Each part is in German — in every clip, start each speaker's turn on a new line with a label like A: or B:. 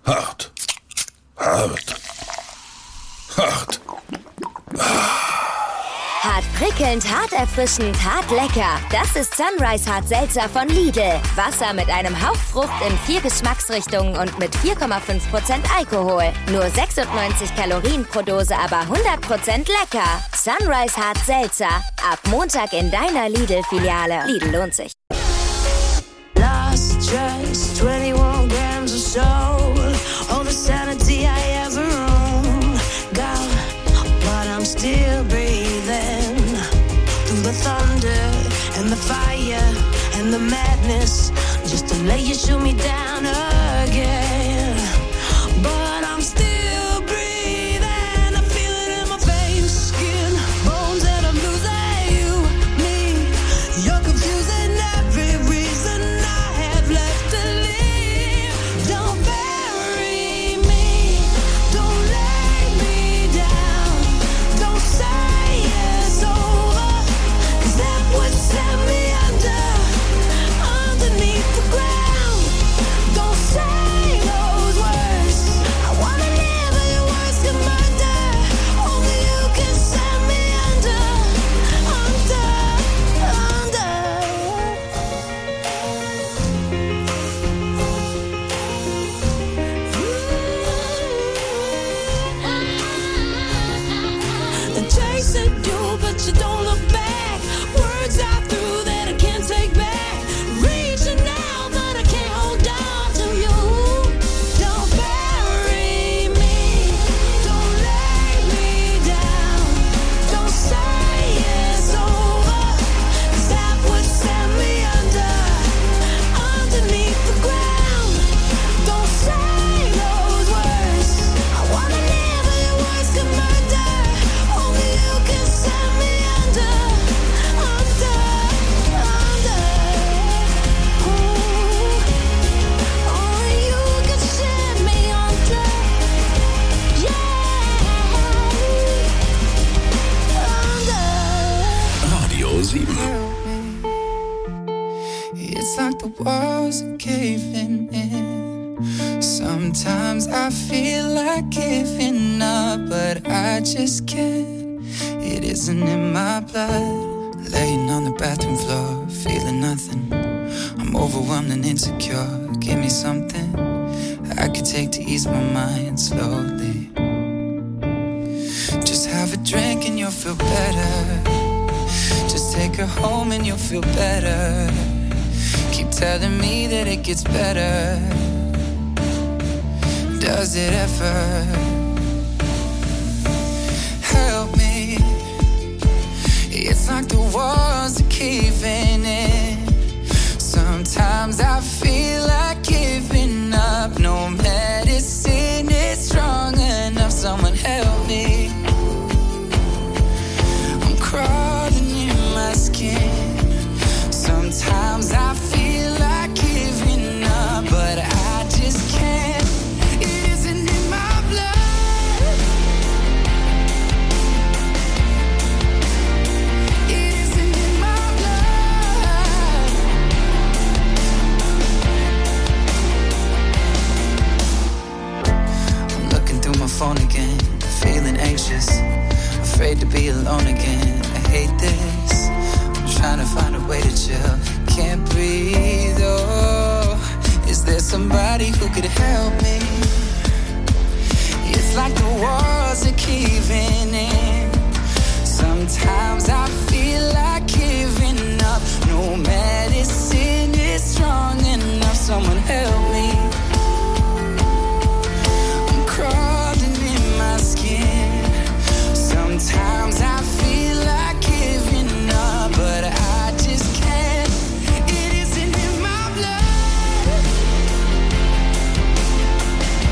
A: Hart. Hart. Hart.
B: Hart prickelnd, hart erfrischend, hart lecker. Das ist Sunrise Hart Seltzer von Lidl. Wasser mit einem Hauch Frucht in 4 Geschmacksrichtungen und mit 4,5% Alkohol. Nur 96 Kalorien pro Dose, aber 100% lecker. Sunrise Hart Seltzer. Ab Montag in deiner Lidl-Filiale. Lidl lohnt sich.
C: Lost just 21 grams of soul. All the sanity I ever owned. Got, but I'm still breathing. Through the thunder and the fire and the madness. Just to let you shoot me down again. But I'm still breathing. I feel it in my veins, skin, bones, and I'm losing you, me. You're confusing every reason I have left to live. Don't bury me. Don't lay me down. Don't say it's over, 'cause that would set me underneath the ground. Don't say those words. I wanna live, but your words can murder. Only you can set me under. They're chasing you, but you don't look back. Words I threw that I can't take back. Reaching out, but I can't hold on to you. Don't bury me. Don't lay me down. Don't say it's over, 'cause that would set me underneath the ground. Don't say those words. I wanna live, but your words can murder. Only you can set me under. Only you can set me under.
A: Radio 7.
D: It's like the walls are caving in. Sometimes I feel like giving up, but I just can't. It isn't in my blood. Laying on the bathroom floor, feeling nothing. I'm overwhelmed and insecure. Give me something I could take to ease my mind slowly. Just have a drink and you'll feel better. Just take her home and you'll feel better. Keep telling me that it gets better. Does it ever? Help me. It's like the walls are caving in. Sometimes I feel like giving up. No medicine is strong enough. Someone help me. I'm crawling in my skin. Sometimes I feel like giving up, but I just can't. It isn't in my blood. It isn't in my blood. I'm looking through my phone again, feeling anxious, afraid to be alone again. I hate this. I'm trying to find a way to chill. Can't breathe, oh. Is there somebody who could help me? It's like the walls are caving in. Sometimes I feel like giving up. No medicine is strong enough. Someone help me. I'm crawling in my skin. Sometimes I feel like giving up, but I just can't. It isn't in my blood.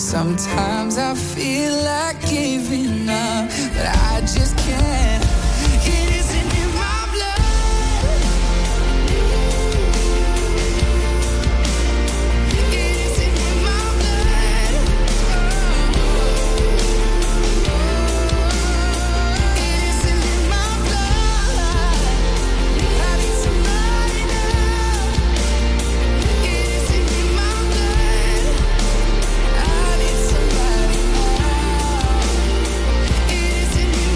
D: Sometimes I feel like giving up, but I just can't. It isn't in my blood. It isn't in my blood. It isn't in my blood. I need somebody now. It isn't in my blood. I need somebody now. It isn't in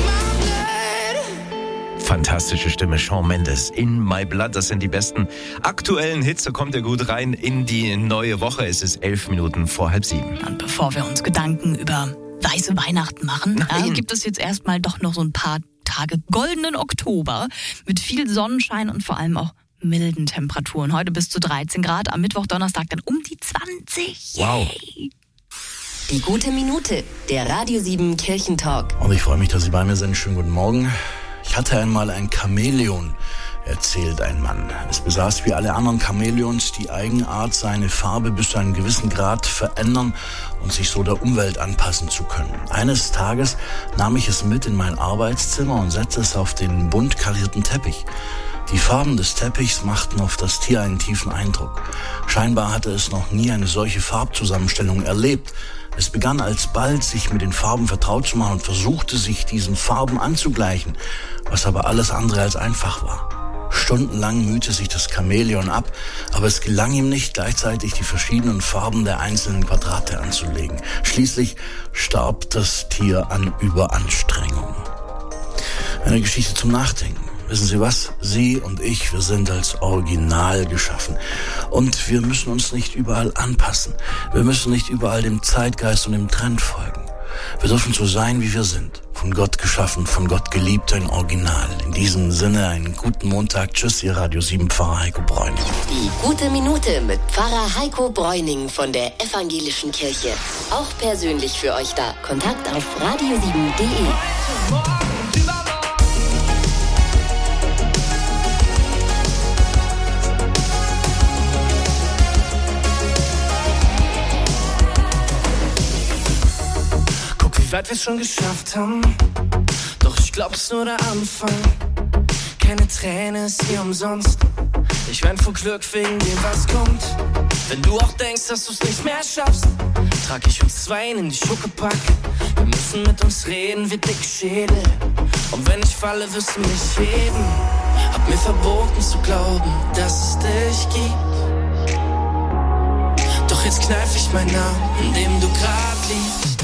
D: my blood.
E: Fantastische Stimme, Shawn Mendes, In My Blood. Das sind die besten aktuellen Hits. So kommt er gut rein in die neue Woche. Es ist 11 Minuten vor 6:30.
F: Und bevor wir uns Gedanken über weiße Weihnachten machen, gibt es jetzt erstmal doch noch so ein paar Tage goldenen Oktober mit viel Sonnenschein und vor allem auch milden Temperaturen. Heute bis zu 13 Grad, am Mittwoch, Donnerstag dann um die 20.
E: Wow.
G: Die gute Minute, der Radio 7 Kirchentalk.
A: Und ich freue mich, dass Sie bei mir sind. Schönen guten Morgen. Ich hatte einmal ein Chamäleon, erzählt ein Mann. Es besaß wie alle anderen Chamäleons die Eigenart, seine Farbe bis zu einem gewissen Grad verändern und sich so der Umwelt anpassen zu können. Eines Tages nahm ich es mit in mein Arbeitszimmer und setzte es auf den bunt karierten Teppich. Die Farben des Teppichs machten auf das Tier einen tiefen Eindruck. Scheinbar hatte es noch nie eine solche Farbzusammenstellung erlebt. Es begann alsbald, sich mit den Farben vertraut zu machen und versuchte, sich diesen Farben anzugleichen, was aber alles andere als einfach war. Stundenlang mühte sich das Chamäleon ab, aber es gelang ihm nicht, gleichzeitig die verschiedenen Farben der einzelnen Quadrate anzulegen. Schließlich starb das Tier an Überanstrengung. Eine Geschichte zum Nachdenken. Wissen Sie was? Sie und ich, wir sind als Original geschaffen. Und wir müssen uns nicht überall anpassen. Wir müssen nicht überall dem Zeitgeist und dem Trend folgen. Wir dürfen so sein, wie wir sind. Von Gott geschaffen, von Gott geliebt, ein Original. In diesem Sinne einen guten Montag. Tschüss, Ihr Radio 7 Pfarrer Heiko Bräuning.
G: Die gute Minute mit Pfarrer Heiko Bräuning von der Evangelischen Kirche. Auch persönlich für euch da. Kontakt auf radio7.de.
H: Wie weit wir's schon geschafft haben, doch ich glaub, es ist nur der Anfang. Keine Träne ist hier umsonst. Ich wein vor Glück wegen dem, was kommt. Wenn du auch denkst, dass du's nicht mehr schaffst, trag ich uns zwei in die Schuckepack. Wir müssen mit uns reden wie dicke Schädel. Und wenn ich falle, wirst du mich heben. Hab mir verboten zu glauben, dass es dich gibt. Doch jetzt kneif ich meinen Namen, in dem du grad liegst.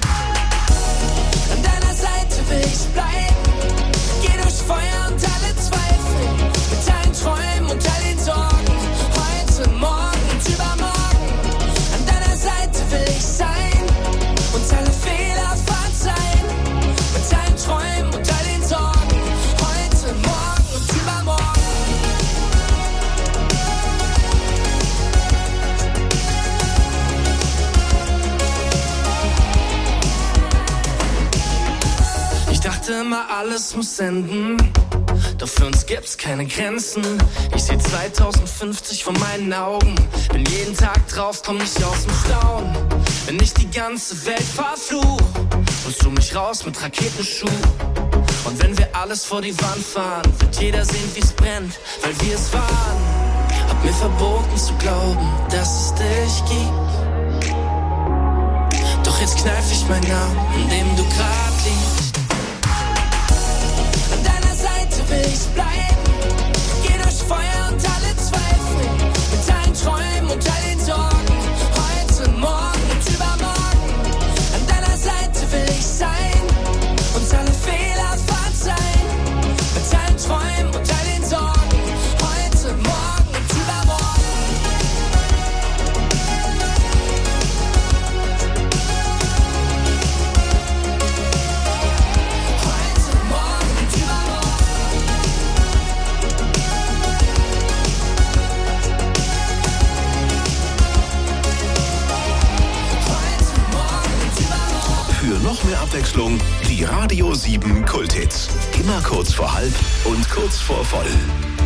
H: Will ich bleiben, geh durch Feuer und alle Zweifel, mit allen Träumen und all den Sorgen, heute, morgen und übermorgen. An deiner Seite will ich sein und alle Fehler verzeihen, mit allen Träumen und all den Sorgen, heute, morgen und übermorgen. Ich dachte immer, alles muss enden, doch für uns gibt's keine Grenzen. Ich seh 2050 vor meinen Augen, bin jeden Tag drauf, komm nicht aus dem Staunen. Wenn ich die ganze Welt verfluch, holst du mich raus mit Raketenschuh. Und wenn wir alles vor die Wand fahren, wird jeder sehen, wie's brennt, weil wir es waren. Hab mir verboten zu glauben, dass es dich gibt. Doch jetzt kneif ich meinen Namen, in dem du grad liegst. Will ich bleiben, geh durch Feuer und alle Zweifel, mit allen Träumen und all den Sorgen, heute, morgen und übermorgen. An deiner Seite will ich sein und alle Fehler verzeihen, mit allen Träumen und all den Sorgen, heute, morgen und übermorgen.
A: Für noch mehr Abwechslung, die Radio 7 Kulthits. Immer kurz vor halb und kurz vor voll.